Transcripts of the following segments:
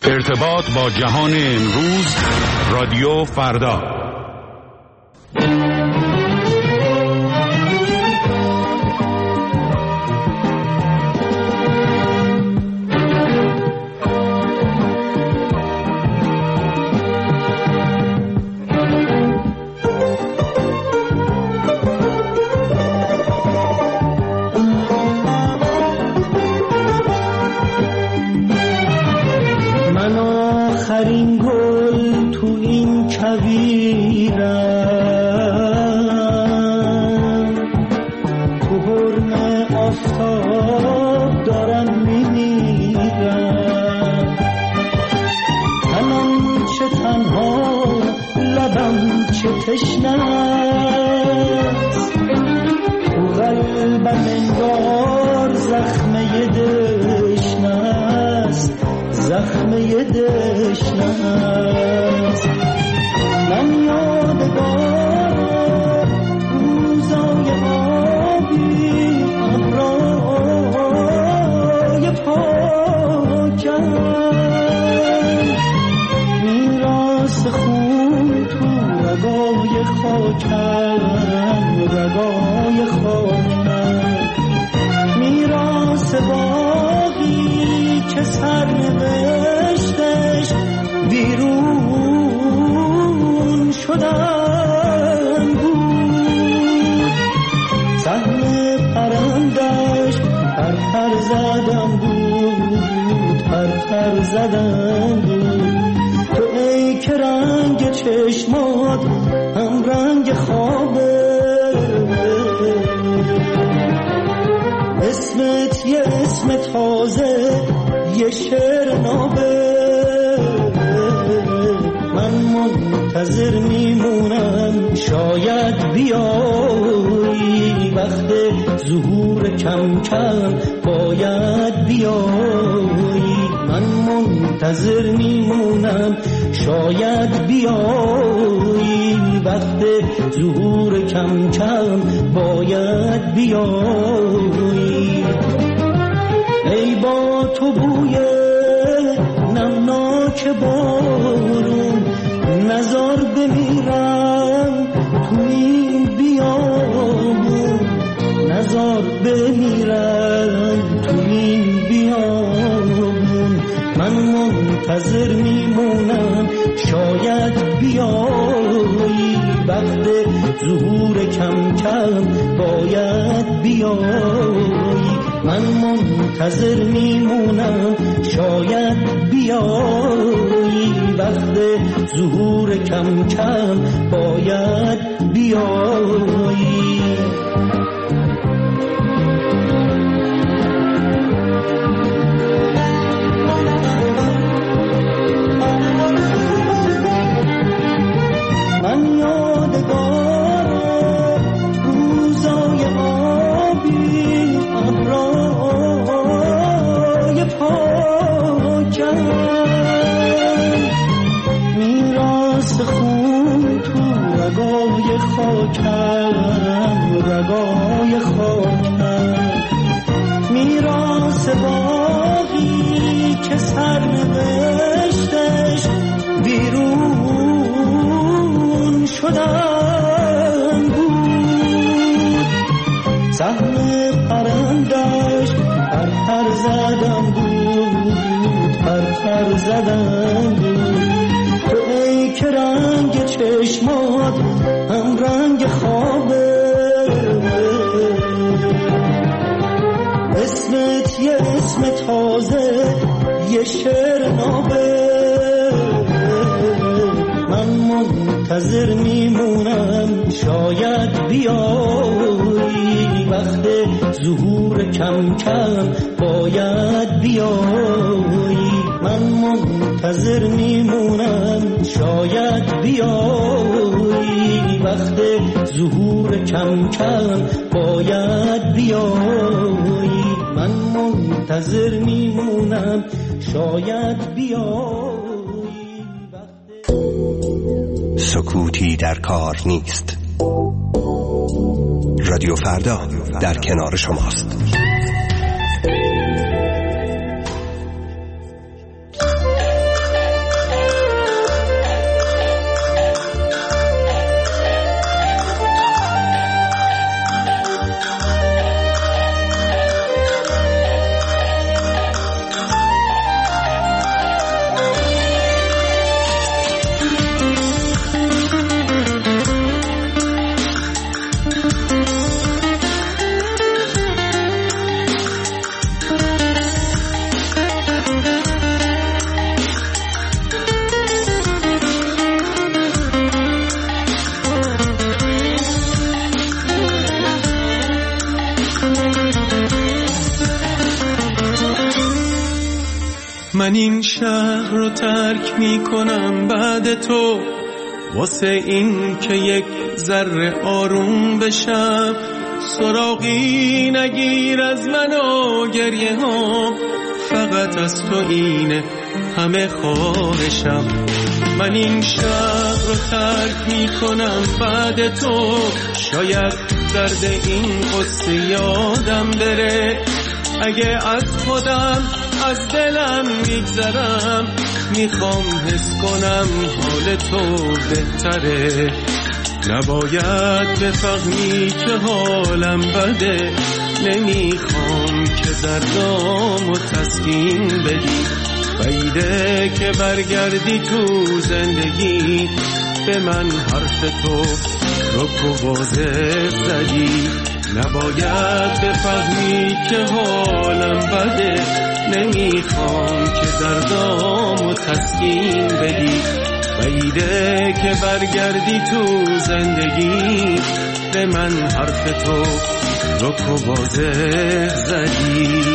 ارتباط با جهان امروز، رادیو فردا. سکوتی در کار نیست. رادیو فردا در کنار شماست. من این شهر رو ترک میکنم بعد تو، واسه این که یک ذره آروم بشم. سراغی نگیر از من و گریه ها، فقط از تو اینه همه خواهشم. من این شهر رو ترک میکنم بعد تو، شاید درد این قصه یادم بره. اگه از خودم از دلم میگذرم، میخوام حس کنم حال تو بهتره. نباید بفهمی که حالم بده، نمیخوام که دردامو تسکین بدی. بعیده که برگردی تو زندگی، به من حرف تو رک و واضح زدی. نباید بفهمی که حالم بده، نمیخوام که دردامو تسکین بدی. بعیده که برگردی تو زندگی، به من حرف تو رک و واضح زدی.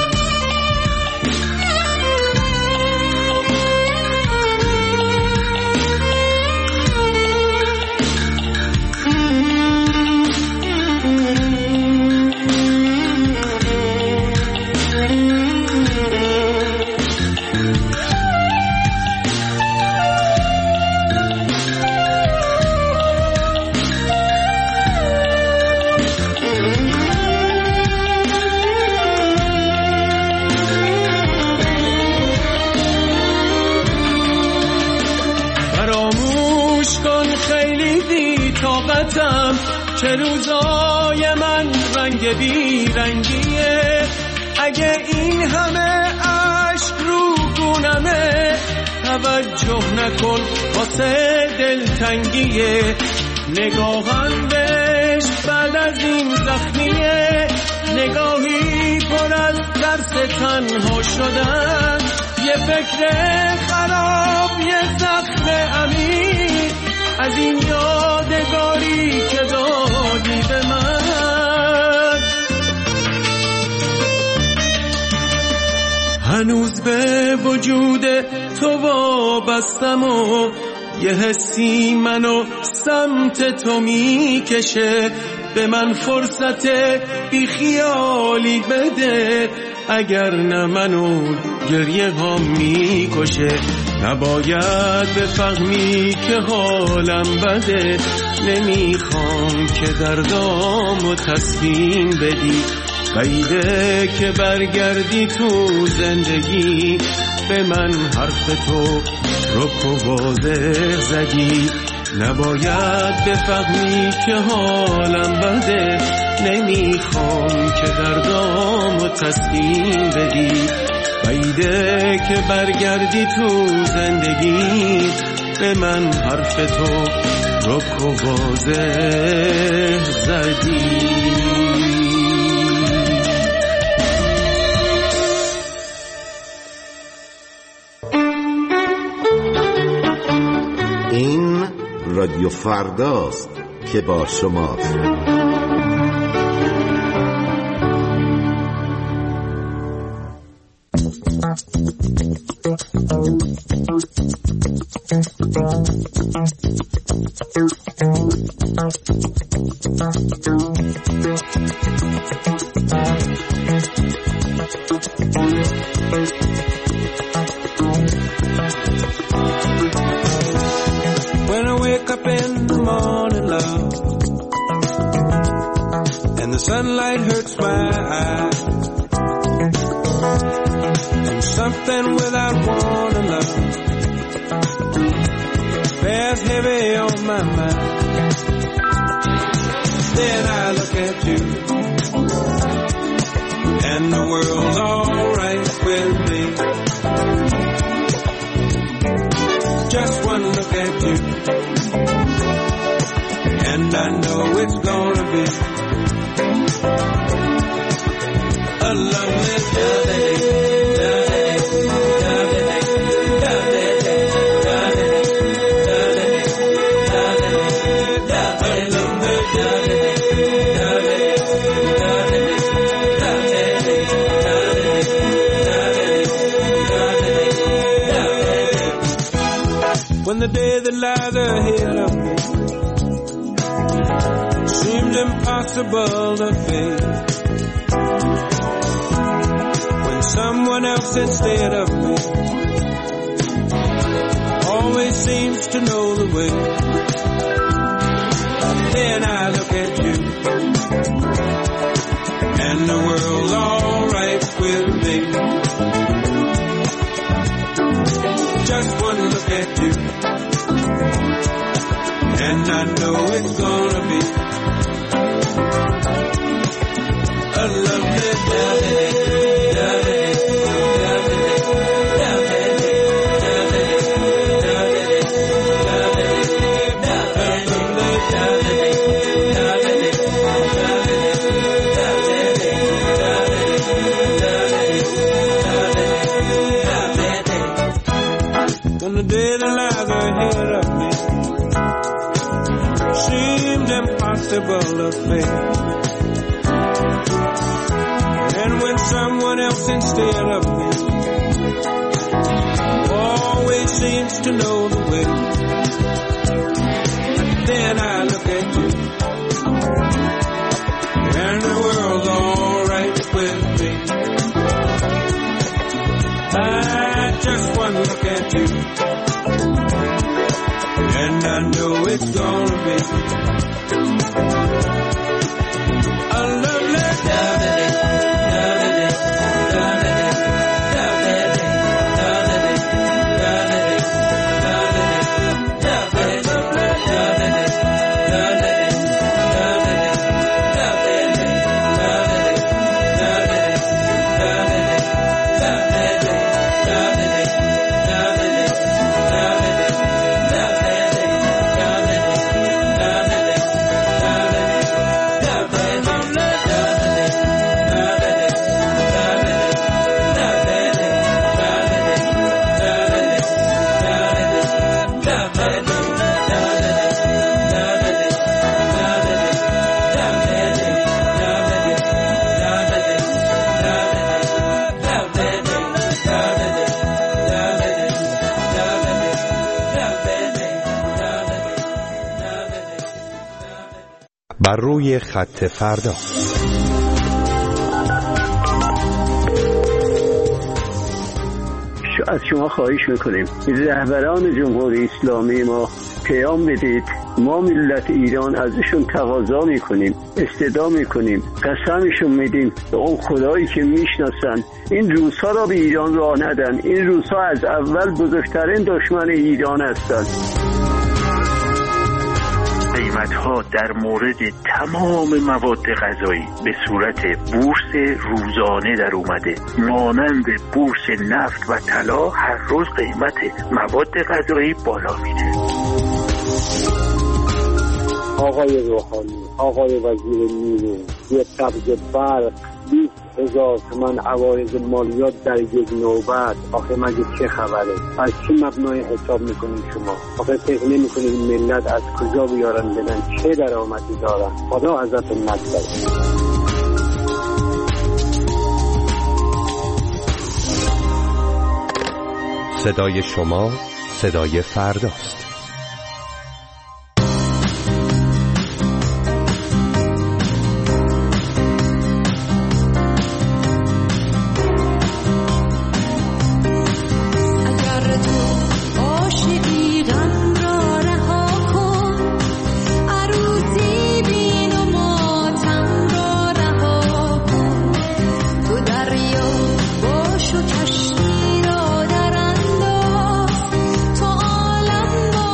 چه روزای من رنگ بی رنگیه، اگه این همه عشق رو گونمه، توجه نکن واسه دلتنگیه. نگاهم بهش بعد از این زخمیه، نگاهی پر از درس تنها شدن. یه فکر خراب، یه زخم عمیق از این یادگاری که دادی به من. هنوز به وجود تو وابستم و یه حسی منو سمت تو میکشه. به من فرصت بی خیالی بده، اگر نه منو گریه ها میکشه. نباید بفهمی که حالم بده، نمیخوام که دردامو تسکین بدی. بعیده که برگردی تو زندگی، به من حرف تو رک و واضح زدی. نباید بفهمی که حالم بده، نمیخوام که دردامو تسکین بدی. بعیده که برگردی تو زندگی، به من حرف تو رک و واضح زدی. این رادیو فرداست که با شماست. When I wake up in the morning, love, and the sunlight hurts my eyes, and something without warning, love, bears heavy on my mind. Then I look at you, and the world's alright with me. Just one look at you, and I know it's gonna be a lovely day. when the day that lies ahead of me seems impossible to face, when someone else instead of me always seems to know the way. Then I look at you and the world's all right with me. Just one look at you and I know it's gonna be a lovely day. The day that lies ahead of me seemed impossible to face, and when someone else instead of me always seems to know the way, then I look at you and the world's all right with me. Just one look at you and I know it's gonna be a lovely day. بر روی خط فردا. از شما خواهش میکنیم رهبران جمهوری اسلامی ما پیام بدید، ما ملت ایران ازشون تقاضا میکنیم، استدعا میکنیم، قسمشون میدیم به اون خدایی که میشناسن این روس‌ها را به ایران راه ندن. این روس‌ها از اول بزرگترین دشمن ایران هستند. قیمت‌ها در مورد تمام مواد غذایی به صورت بورس روزانه در اومده، مانند بورس نفت و طلا. هر روز قیمت مواد غذایی بالا میره. آقای روحانی، آقای وزیر نیرو، یه قبض برق 20,000 تومان عوارض مالیات در یک نوبت. آخه مگه چه خبره؟ از چه مبنای حساب میکنید شما؟ آخه فکر نمیکنید ملت از کجا بیارن بدن؟ چه درآمدی دارن؟ خدا ازتون نگذره. صدای شما صدای فرداست. تو عالم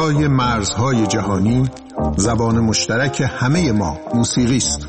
بالای مرزهای جهانی زبان مشترک همه ما موسیقی است.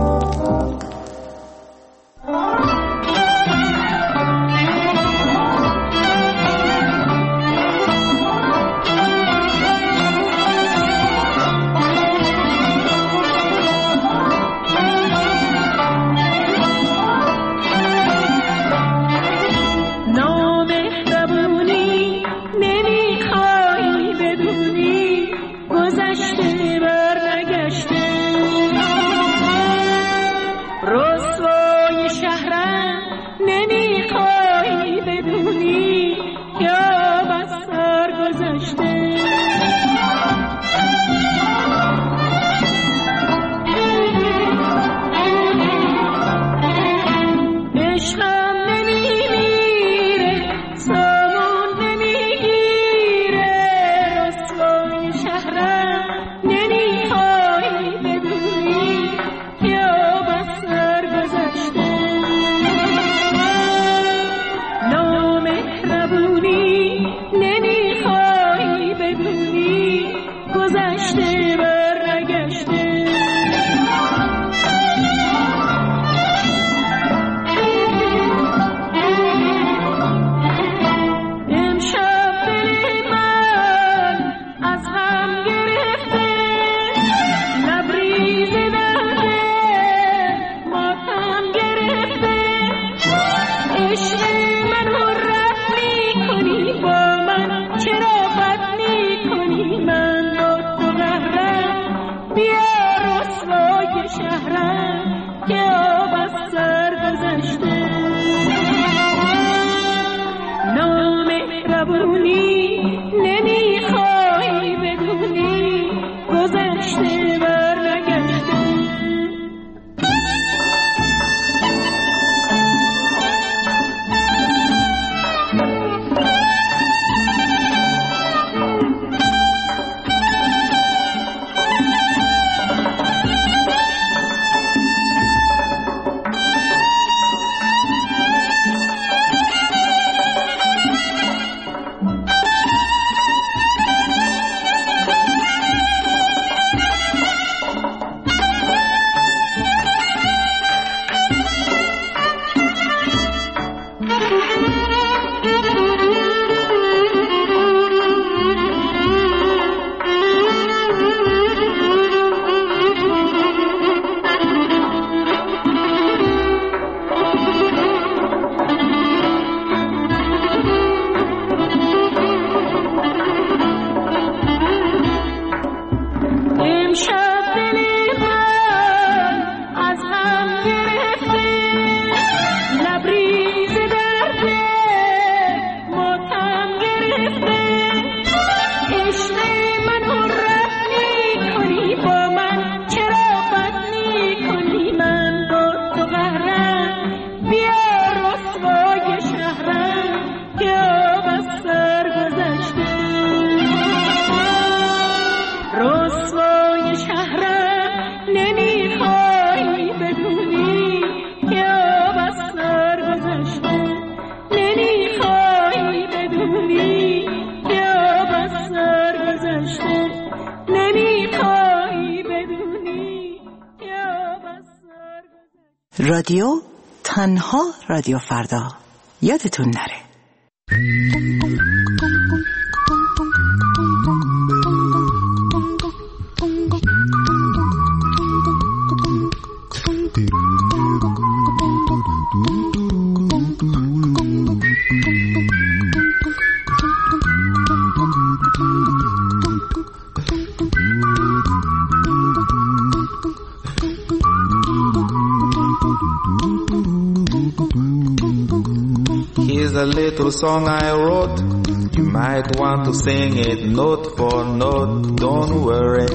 رادیو تنها رادیو فردا، یادتون نره. Here's a little song I wrote. You might want to sing it note for note. Don't worry.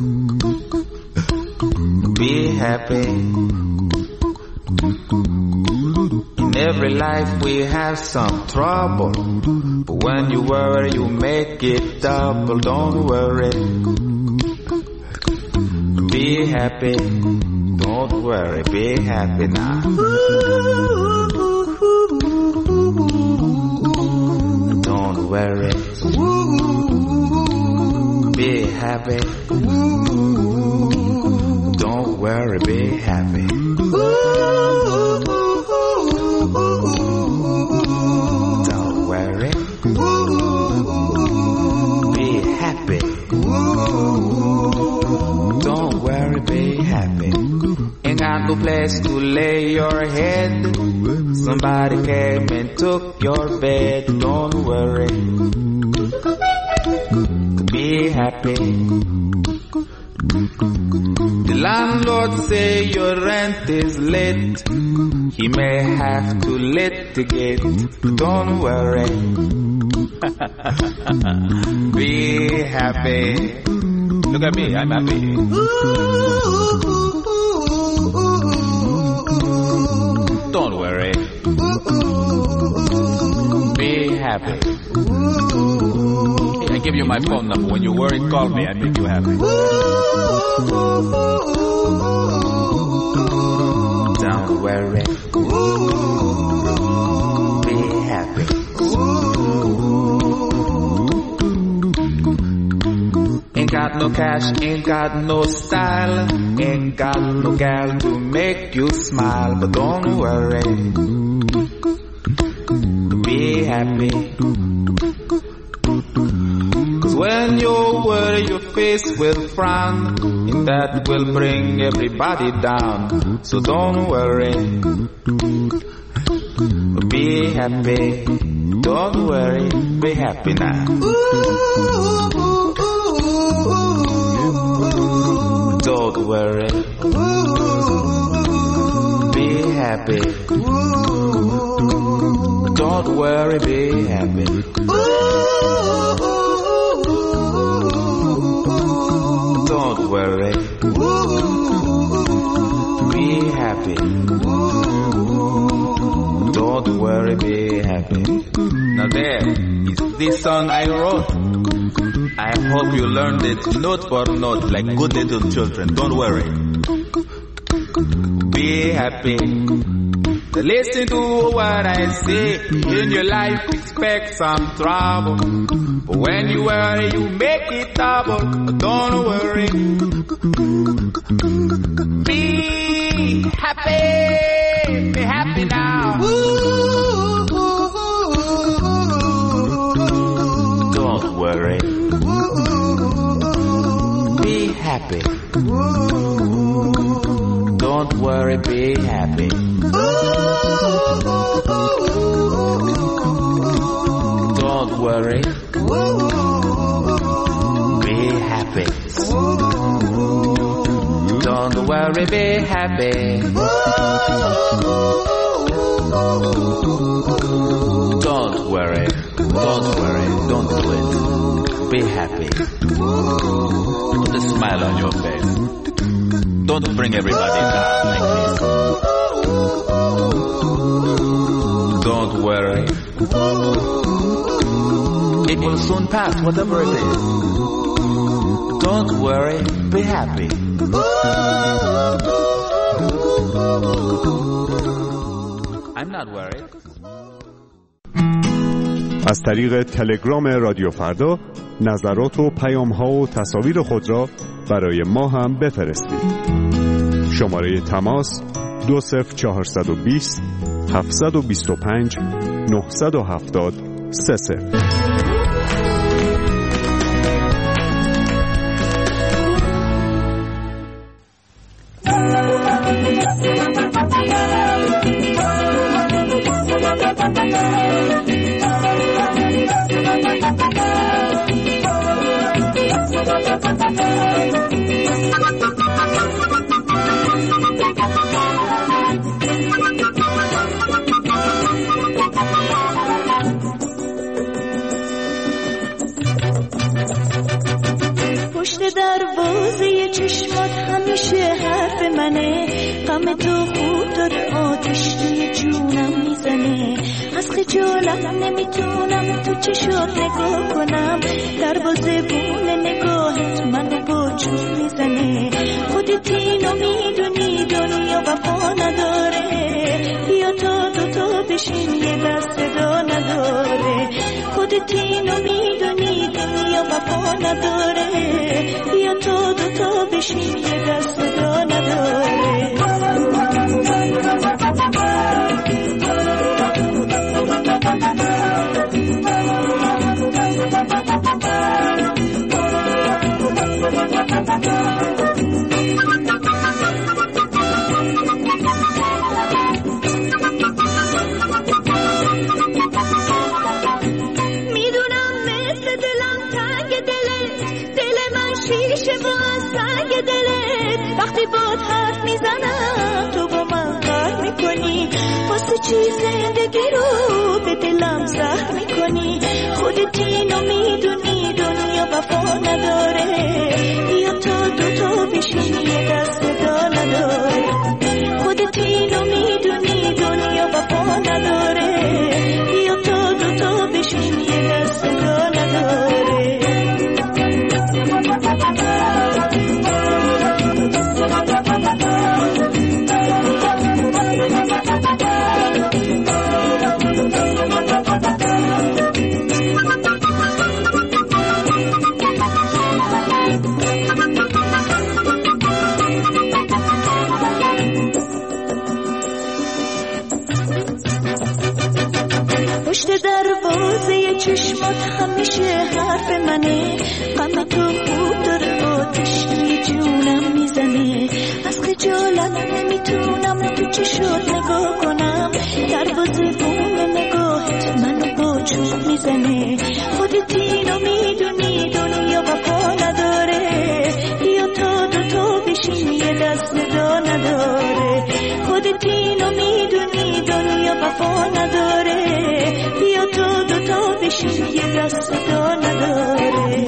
Be happy. In every life we have some trouble, but when you worry you make it double. Don't worry. Be happy. Don't worry. Be happy now. Don't worry. Be happy. Don't worry, be happy. Don't worry. Be happy. Don't worry, be happy. Ain't got no place to lay your head. Somebody came and took your bed. Don't worry. Be happy. The landlord say your rent is late. He may have to litigate. Don't worry. Be happy. Look at me, I'm happy. Don't worry. Be happy. I give you my phone number. When you're worried, call me. I make you happy. Don't worry. Be happy. Ain't got no cash, ain't got no style, ain't got no gal to make you smile, but don't worry. Be happy. Cause when you worry, your face will frown, and that will bring everybody down. So don't worry. Be happy. Don't worry. Be happy now. Don't worry. Be happy. Don't worry, be happy. Don't worry. Be happy. Don't worry, be happy. Now there is this song I wrote. I hope you learned it note for note like good little children. Don't worry. Be happy. Listen to what I say. In your life expect some trouble, but when you worry you make it double. Don't worry. Be happy. Be happy now. Don't worry. Be happy. Don't worry, be happy. Don't worry. Be happy. Don't worry, be happy. Don't worry. Don't worry. Don't do it. Be happy. Put a smile on your face. Don't bring everybody down like this. Don't worry. It will soon pass, whatever it is. Don't worry, be happy. I'm not worried. از طریق تلگرام رادیو فردا نظرات و پیام‌ها و تصاویر خود را برای ما هم بفرستید. شماره تماس 20420 725 970 30. دروازه چشمات همیشه حرف منه، غم تو خود داره آتش توی جونم میزنه، از خجالت نمیتونم تو چشات نگاه کنم، دروازه بون نگاهت منو با جون میزنه، خودت اینو میدونی دنیا وفا نداره، بیا تا دوتا بشین یه دست صدا نداره، خودت اینو میدونی دنیا وفا نداره، نداره. بیا تو دوتا بشیم یه دست صدا نداره. وقتی باد حرف میزنم تو با من قهر میکنی. واسه چی زندگی رو به دلم زهر میکنی. خودت اینو میدونی دنیا وفا نداره. بیا تو دوتا بشیم یه دست صدا نداره. خودت اینو میدونی دنیا وفا نداره. بیا تو دوتا بشیم یه دست صدا نداره. پشت دروازه چشمات همیشه حرف منه. غم تو خوب داره آتش توی جونم میزنه. از خجالت نمیتونم تو چشات نگاه کنم. دروازه بوم نگاهت منو با چوب میزنه. خودت اینو میدونی دنیا وفا نداره. بیا تا دوتا بشیم یه دست صدا نداره. خودت اینو میدونی دنیا وفا نداره. بیا تو دوتا بشیم یه دست صدا نداره.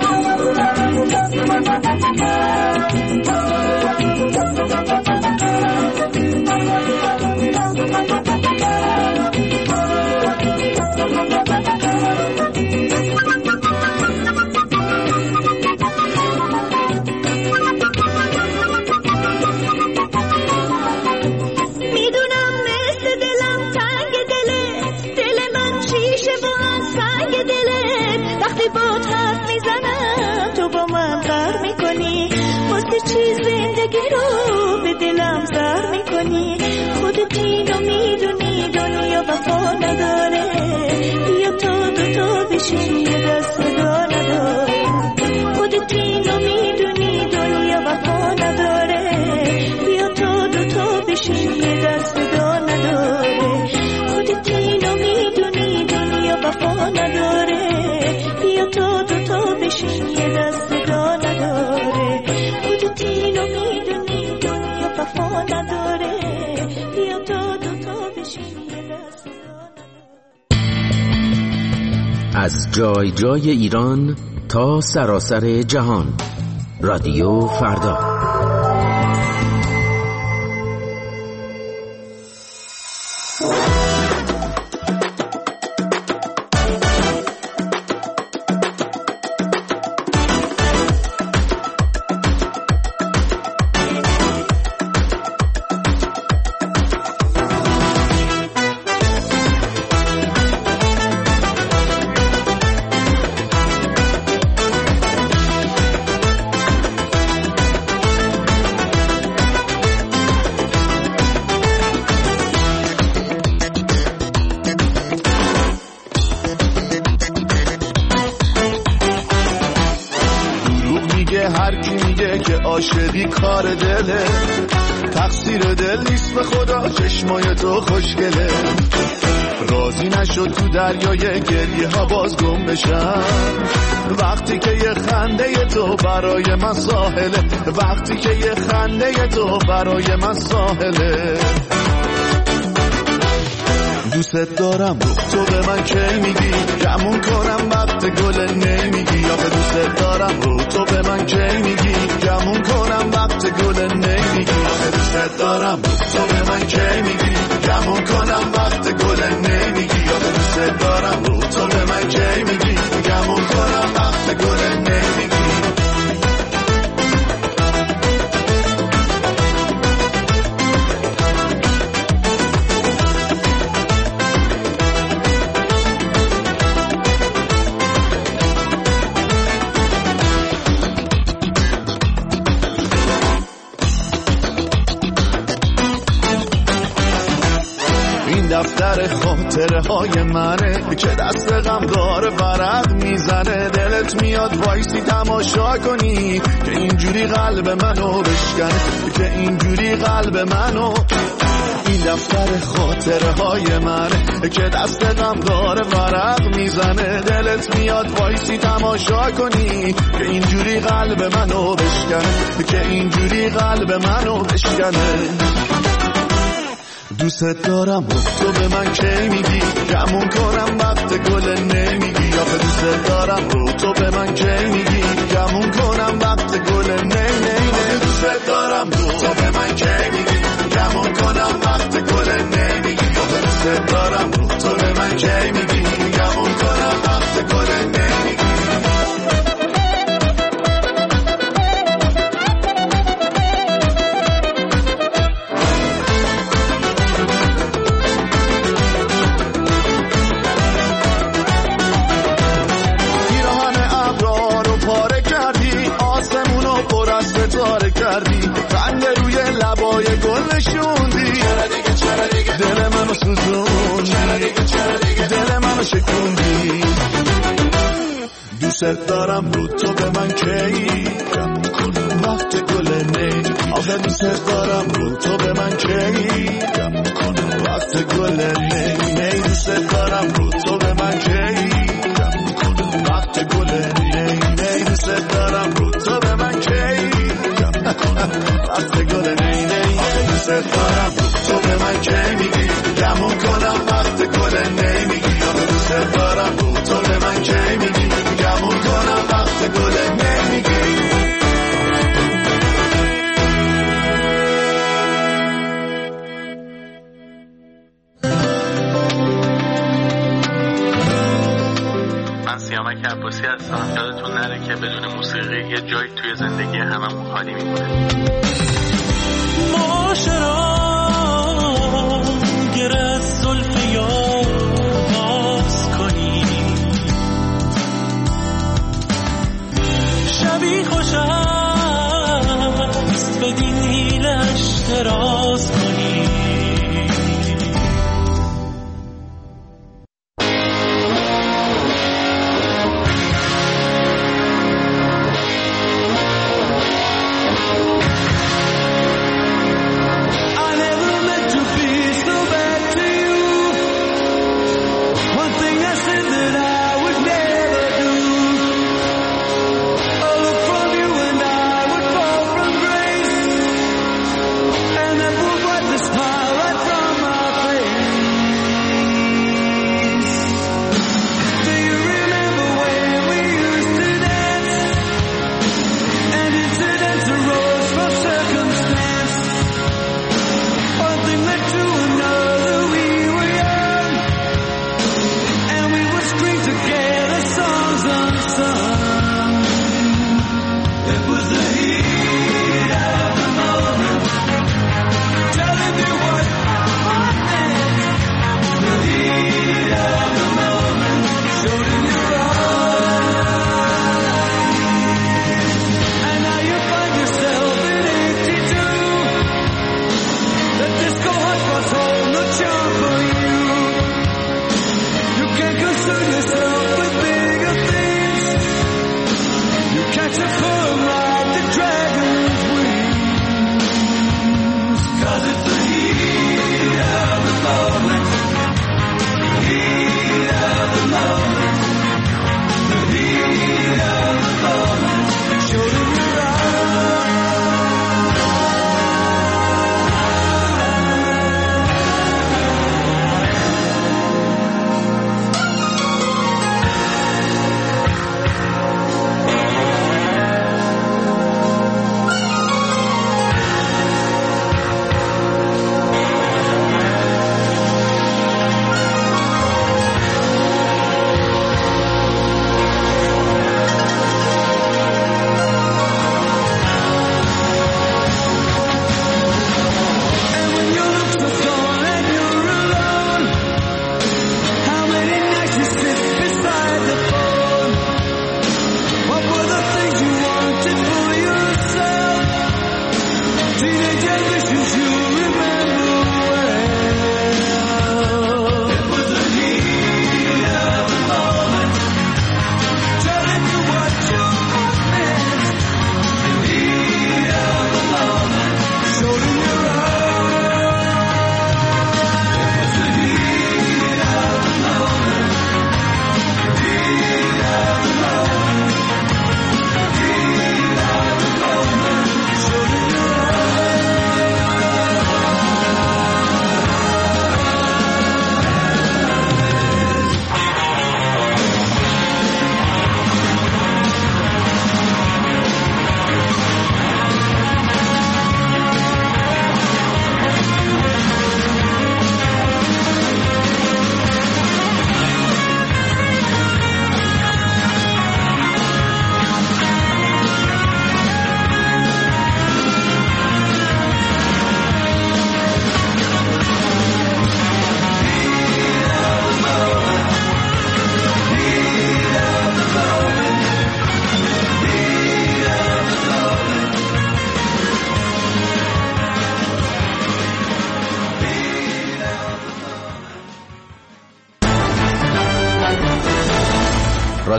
چی زندگی رو به دلم زهر میکنی. خودت اینو میدونی دنیا وفا نداره. بیا تو دوتا بشیم یه دست صدا نداره. خودت اینو میدونی دنیا وفا نداره. بیا تو دوتا بشیم یه دست صدا نداره. خودت اینو میدونی دنیا وفا نداره. بیا تو دوتا بشیم یه دست صدا نداره. اینو میدونی دنیا وفا نداره. بیا تو دوتا بشیم یه دست صدا نداره. از جای جای ایران تا سراسر جهان، رادیو فردا. عاشقی کار دله، تقصیر دل نیست به خدا، چشمای تو خوشگله. راضی نشد تو دریای گریه ها باز گم بشم، وقتی که یه خنده تو برای من ساحله، وقتی که یه خنده تو برای من ساحله. دوست دارم تو به من کی میگی، گمون کنم وقت گل نمیگی. آخه دوست دارم تو به من کی میگی، گمون کنم وقت گل نمیگی. آخه دوست دارم تو به من کی میگی، گمون کنم وقت گل نمیگی. آخه دوست دارم تو به من کی میگی، گمون کنم وقت گل نمیگی. دفتر خاطره های منه که دست غم داره ورق میزنه. دلت میاد وایسی تماشا کنی که اینجوری قلب منو بشکنه، که اینجوری قلب منو. این دفتر خاطره های منه که دست غم داره ورق میزنه. دلت میاد وایسی تماشا کنی که اینجوری قلب منو بشکنه، که اینجوری قلب منو بشکنه. دوست دارم و تو به من کی میگی گمون کنم وقت گل نمیگی. آخه دوست دارم و تو به من کی میگی گمون کنم وقت گل نمیگی. دوست دارم و تو به من کی میگی گمون کنم وقت گل نمیگی. آخه دوست دارم و تو به من کی میگی گمون کنم وقت گل نمیگی. رنگ روی لبای گل نشوندی، دل منو سوزوندی، دل منو شکوندی. دوست دارم رو تو به من کی گمون کنم وقت گل نمیگی. آخه دوست دارم رو تو به من کی گمون کنم وقت گل نمیگی. دوست دارم رو تو به من کی گمون کنم وقت گل نمیگی. دوست دارم رو تو به من کی وقت گل نی نی. دوست دارم تو به من کی میگی گمون کنم وقت گل نمیگی. دوست دارم تو به من کی میگی گمون کنم وقت گل نمیگی. من سیامک عباسی هستم. یادتون نره که بدون موسیقی یه جایی توی زندگی هممون خالی میمونه. معاشرا گر از زلف یار باز کنی، شبی خوش است بدین حیلش دراز کنی.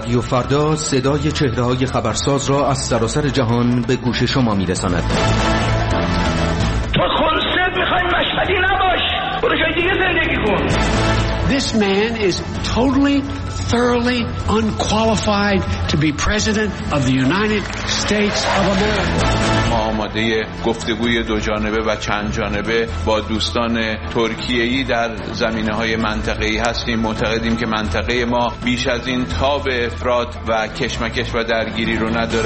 رادیو فردا صدای چهره‌های خبرساز را از سراسر جهان به گوش شما می‌رساند. تو خلصت می‌خوای مشهدی نباش، برو جای دیگه زندگی کن. This man is totally, thoroughly unqualified to be president of the United States of America. ما آماده گفتگوی دو جانبه و چند جانبه با دوستان ترکیه‌ای در زمینه‌های منطقه‌ای هستیم. معتقدیم که منطقه ما بیش از این تاب افراط و کشمکش و درگیری رو نداره.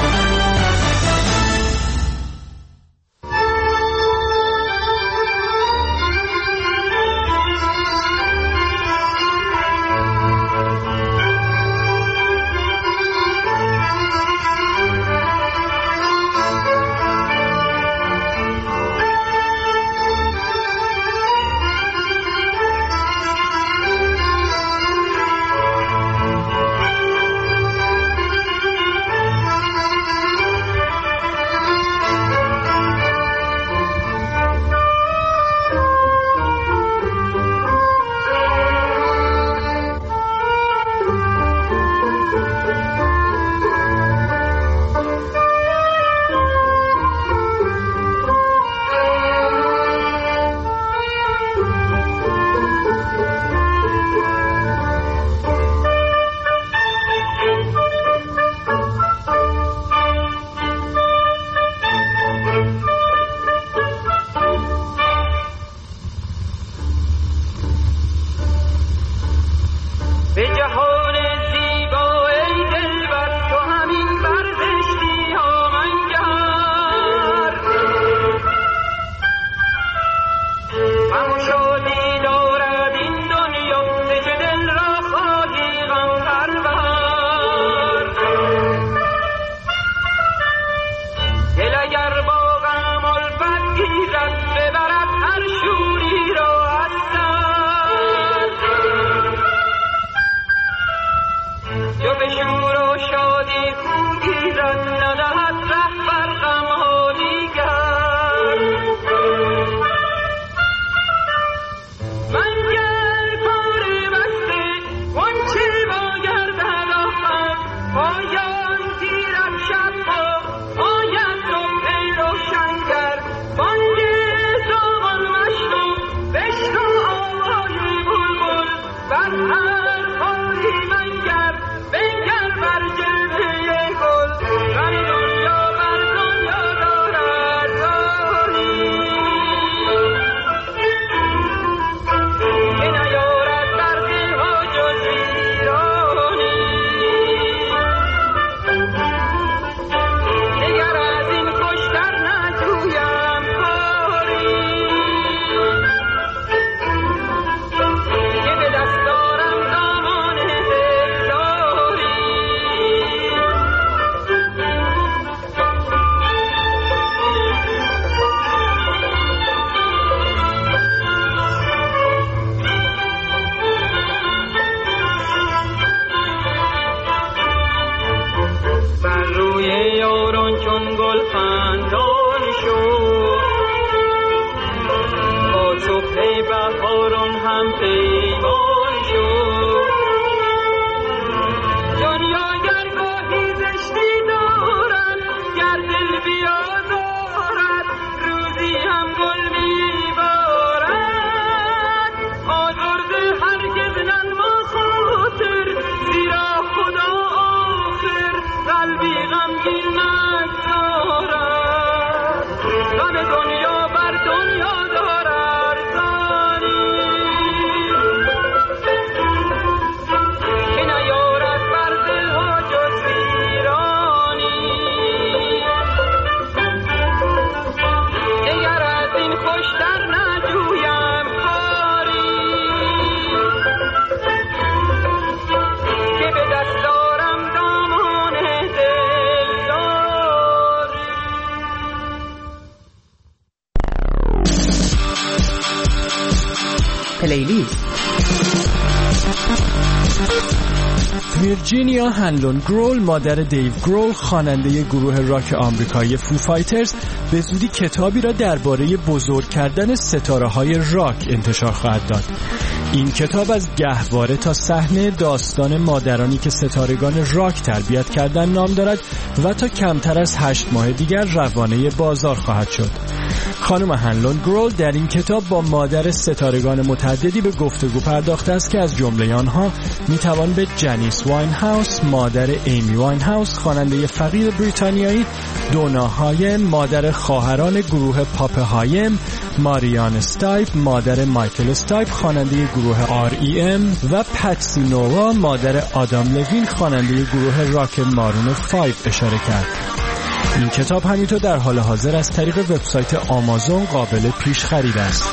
پلیلیست. ویرجینیا هنلون گرول، مادر دیو گرول، خواننده گروه راک آمریکایی فو فایترز، به زودی کتابی را درباره بزرگ کردن ستاره‌های راک انتشار خواهد داد. این کتاب از گهواره تا صحنه داستان مادرانی که ستارگان راک تربیت کردن نام دارد و تا کمتر از 8 ماه دیگر روانه بازار خواهد شد. خانم هنلون گرول در این کتاب با مادر ستارگان متعددی به گفتگو پرداخته است که از جمله آنها میتوان به جنیس واین هاوس مادر ایمی واین هاوس خواننده فقیر بریتانیایی، دونا هایم مادر خواهران گروه پاپ هایم، ماریان استایپ مادر مایکل استایپ خواننده گروه R.E.M و پتسی نووا مادر آدام لوین خواننده گروه راک مارون 5 اشاره کرد. این کتاب همینطور در حال حاضر از طریق وبسایت آمازون قابل پیش خرید است.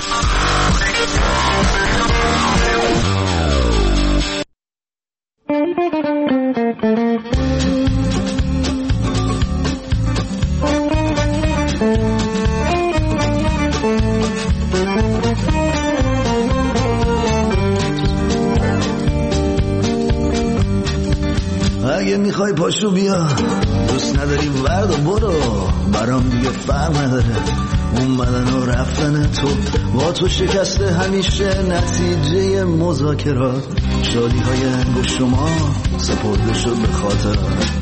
اگه میخوای پاشو بیا، دوست نداری ورد و برو، برام دیگه فرق نداره اومدن و رفتن تو، با تو شکسته همیشه نتیجه مذاکرات، شادی های انگشت شما سپرده شد به خاطرات.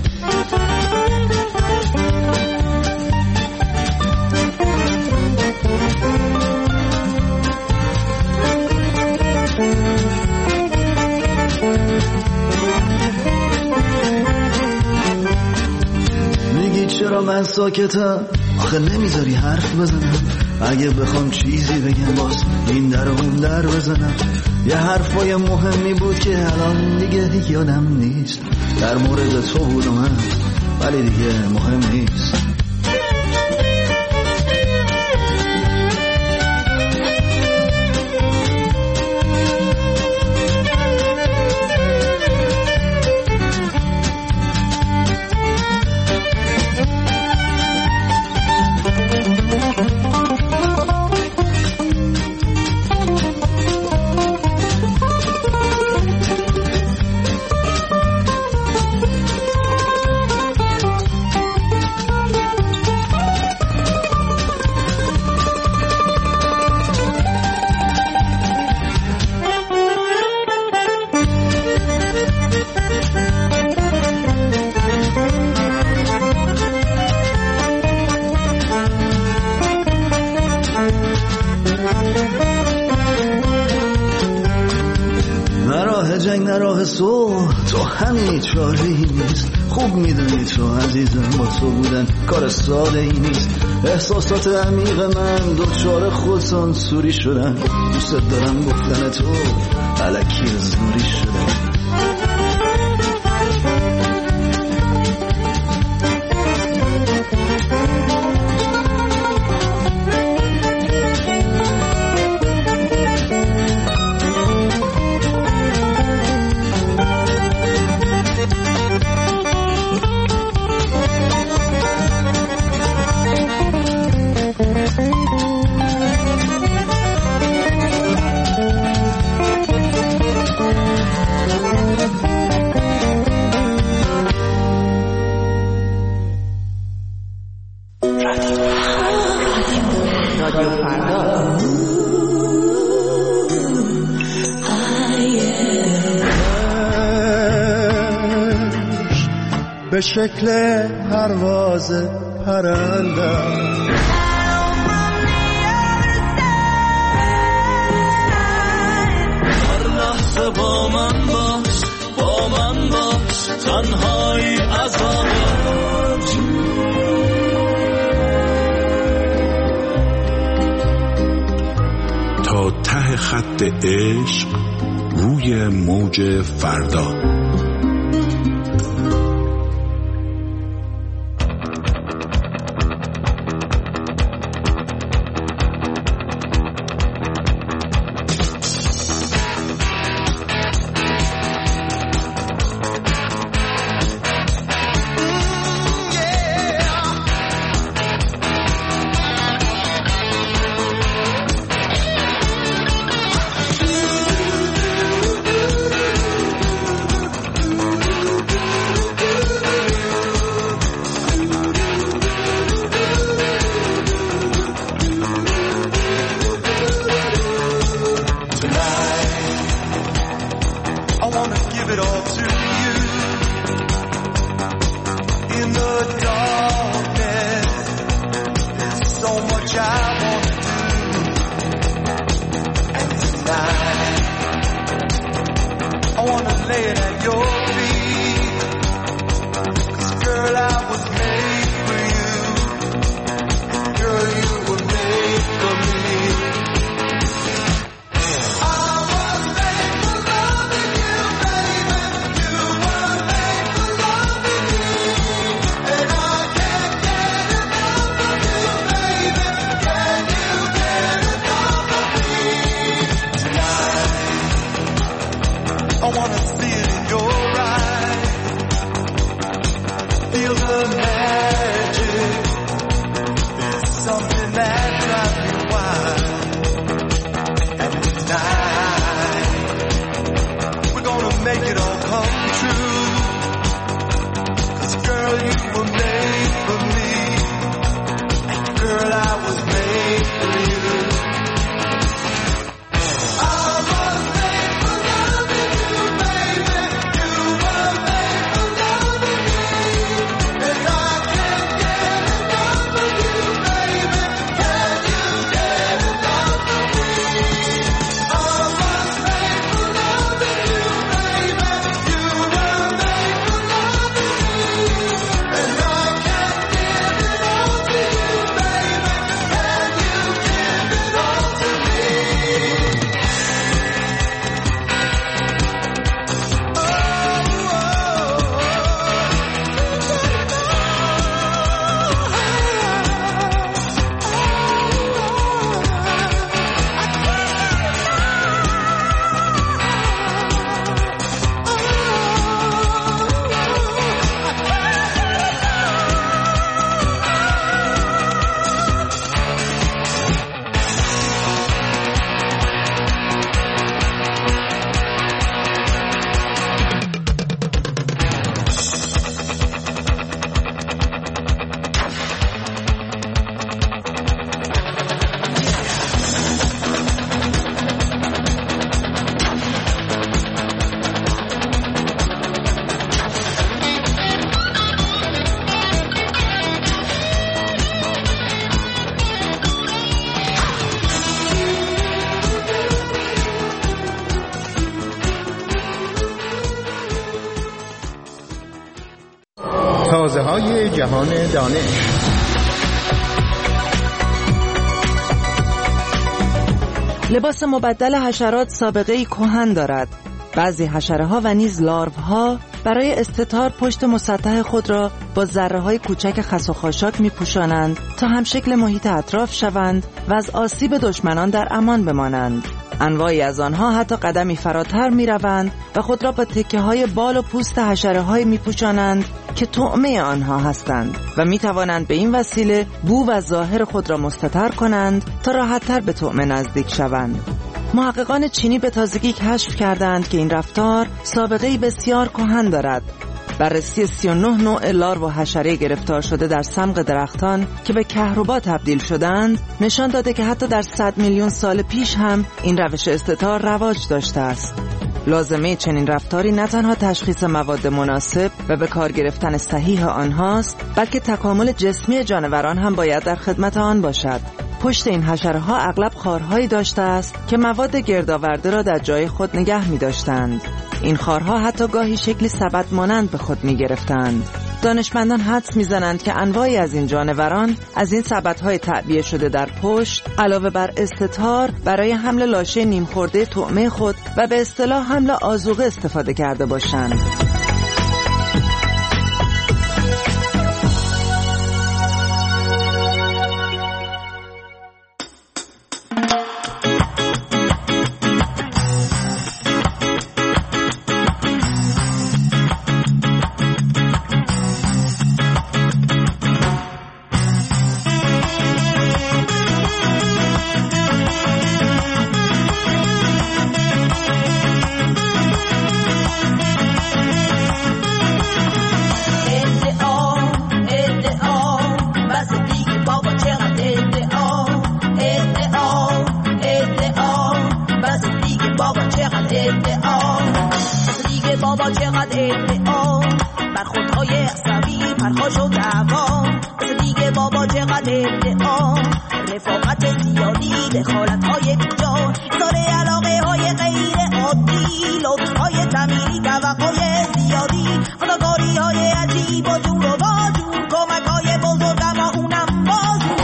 چرا من ساکتم؟ آخه نمیذاری حرف بزنم، اگه بخوام چیزی بگم باز این در اون در بزنم. یه حرفای مهمی بود که الان دیگه یادم نیست، در مورد تو بود و من، ولی دیگه مهم نیست. جنگ نراه تو همین چاره ای نیست، خوب میدونی تو عزیزم با تو بودن کار ساده ای نیست. احساسات عمیق من دوچار خودسانسوری شدن، دوست دارم گفتن تو الکی زوری شدن. به شکل پرواز پرنده هر لحظه با من باش تنهایی عذابه تا ته خط عشق روی موج فردا. I wanna do. And tonight I wanna lay it at your feet, 'cause girl, I was made for you. Girl, you were made for me. I wanna see it in your eyes, feel the magic. There's something that drives me wild. And tonight we're gonna make it all come true, 'cause girl, you were made for me, and girl, I was made for you. تازه‌های جهان دانش. لباس مبدل حشرات سابقه‌ای کهن دارد. بعضی حشره‌ها و نیز لاروها برای استتار پشت مسطح خود را با ذره‌های کوچک خس و خاشاک می‌پوشانند تا همشکل محیط اطراف شوند و از آسیب دشمنان در امان بمانند. انواعی از آنها حتی قدمی فراتر می‌روند و خود را با تکه‌های بال و پوست حشره‌هایی می‌پوشانند که طعمه آنها هستند و می‌توانند به این وسیله بو و ظاهر خود را مستتر کنند تا راحت‌تر به طعمه نزدیک شوند. محققان چینی به تازگی کشف کردند که این رفتار سابقه‌ای بسیار کهن دارد. بررسی 39 نوع لارو و حشره گرفتار شده در سمق درختان که به کهربا تبدیل شدند نشان داده که حتی در 100 میلیون سال پیش هم این روش استتار رواج داشته است. لازمه چنین رفتاری نه تنها تشخیص مواد مناسب و به کار گرفتن صحیح آنهاست، بلکه تکامل جسمی جانوران هم باید در خدمت آن باشد. پشت این حشره‌ها اغلب خارهایی داشته است که مواد گردآورده را در جای خود نگه می‌داشتند. این خارها حتی گاهی شکلی سبد مانند به خود می‌گرفتند. دانشمندان حدس می‌زنند که انواعی از این جانوران از این سبدهای تعبیه شده در پشت علاوه بر استتار برای حمل لاشه نیم خورده طعمه خود و به اصطلاح حمل آذوقه استفاده کرده باشند. رفاقت زیادی دخالت‌های بیجا داره علاقه های غیر عادی لطف‌های تمیری توقعی زیادی خداگاری های عجیب و جور و واجور کمک‌های بزرگ اما اونم بازور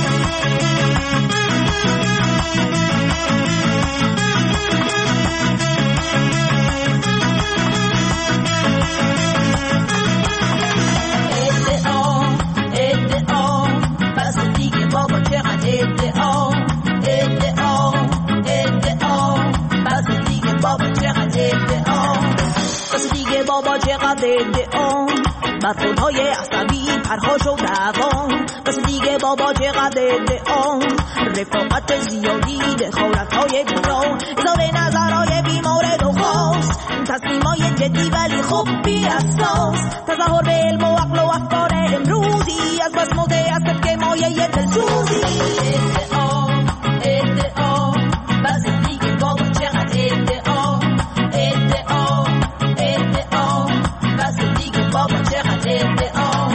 بابا چقدر ادعا برخوردهای عصبی پرخاش و دوام بس دیگه بابا چقدر ادعا رفاقت زیادی دخالت‌های بیجا اظهار نظرهای بیمورد و خاص تصمیمای جدی ولی خب بی اساس تظاهر به علم و عقل و افکار امروزی از بس متأسف که مایه دلسوزی ادعا ادعا بس دیگه بابا چقدر ادعا ادعا ادعا بس دیگه بابا چقدر ادعا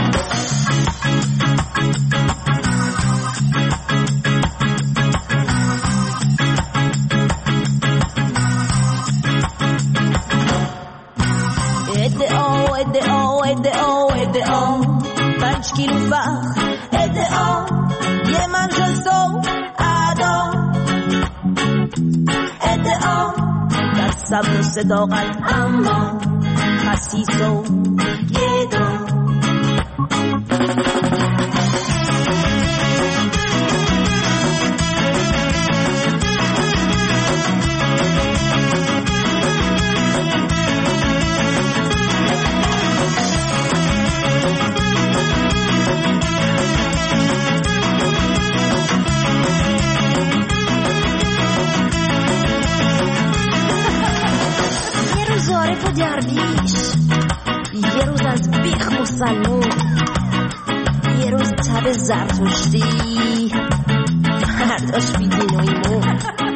ادعا ادعا ادعا ادعا 5 کیلو فخر ادعا یه منشستو ادا ادعا در صبر و صداقت اما خسیس و یه دو عارف و درویش یه روز از بیخ مسلمون یه روز تب زرتشتی فرداش بیدین و ایمون